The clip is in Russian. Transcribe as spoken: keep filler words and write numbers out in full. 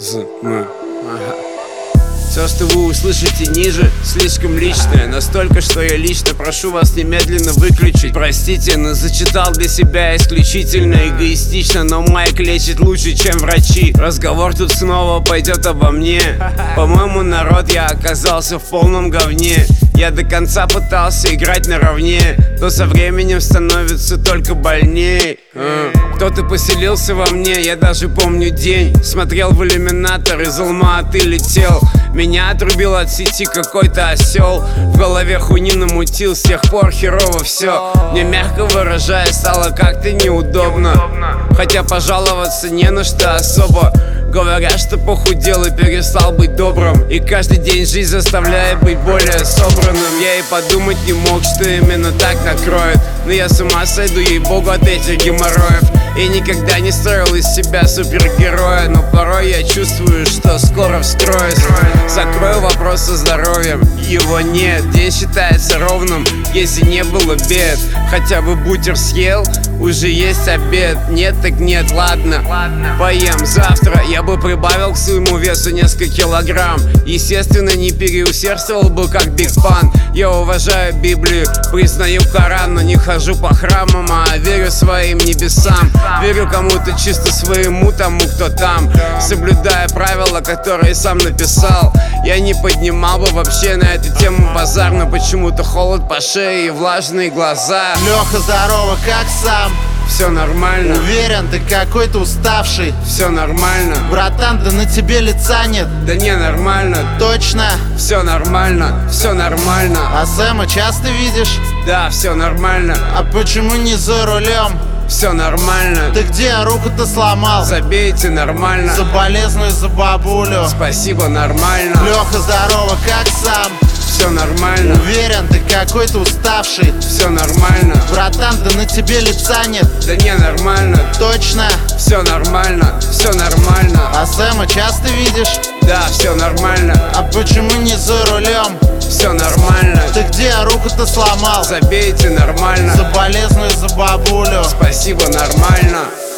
З, М. Ага. Все, что вы услышите ниже, слишком личное. Настолько, что я лично прошу вас немедленно выключить. Простите, но зачитал для себя исключительно эгоистично. Но майк лечит лучше, чем врачи. Разговор тут снова пойдет обо мне. По-моему, народ, я оказался в полном говне. Я до конца пытался играть наравне, но со временем становится только больней. uh. Кто-то поселился во мне, я даже помню день. Смотрел в иллюминатор, из Алма-Аты летел. Меня отрубил от сети какой-то осел. В голове хуйни намутил, с тех пор херово все. Мне, мягко выражаясь, стало как-то неудобно. Хотя пожаловаться не на что особо. Говорят, что похудел и перестал быть добрым. И каждый день жизнь заставляет быть более собранным. Я и подумать не мог, что именно так накроет. Но я с ума сойду, ей-богу, от этих геморроев. И никогда не строил из себя супергероя. Но порой я чувствую, что скоро вскроюсь. Закрою вопрос со здоровьем, его нет. День считается ровным, если не было бед. Хотя бы бутер съел, уже есть обед. Нет так нет, ладно, поем завтра. Я бы прибавил к своему весу несколько килограмм. Естественно, не переусердствовал бы, как Биг Пан. Я уважаю Библию, признаю Коран, но не хожу по храмам, а верю своим небесам. Верю кому-то чисто своему, тому, кто там. Соблюдая правила, которые сам написал. Я не поднимал бы вообще на эту тему базар, но почему-то холод по шее и влажные глаза. Леха, здорово, как сам? Все нормально. Уверен, ты какой-то уставший. Все нормально. Братан, да на тебе лица нет. Да не, нормально. Точно? Все нормально, все нормально. А Сэма часто видишь? Да, все нормально. А почему не за рулем? Все нормально. Ты где руку-то сломал? Забейте, нормально. Соболезную за бабулю. Спасибо, нормально. Леха, здорово, как сам? Все нормально. Уверен, ты какой-то уставший. Все нормально. Братан, да на тебе лица нет. Да не, нормально. Точно? Все нормально, все нормально. А Сэма часто видишь? Да, все нормально. А почему не за рулем? Все нормально. Ты где руку-то сломал? Забейте, нормально. Соболезную за бабулю. Спасибо, нормально.